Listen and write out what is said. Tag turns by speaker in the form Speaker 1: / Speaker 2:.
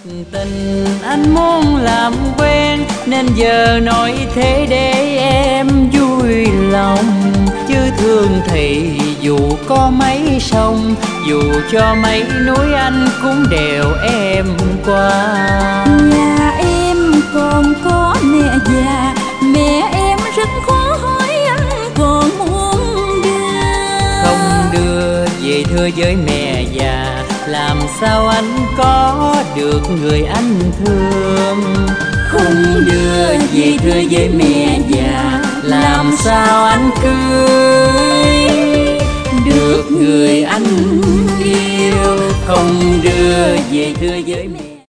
Speaker 1: Tình anh muốn làm quen nên giờ nói thế để em vui lòng, chứ thương thì dù có mấy sông, dù cho mấy núi anh cũng đều em qua.
Speaker 2: Nhà em còn có mẹ già, mẹ em rất khó hỏi anh còn muốn đưa.
Speaker 1: Không đưa về thưa với mẹ già, làm sao anh có được người anh thương.
Speaker 2: Không đưa về thưa với mẹ già,
Speaker 1: làm sao anh cưới được người anh yêu. Không đưa về thưa với mẹ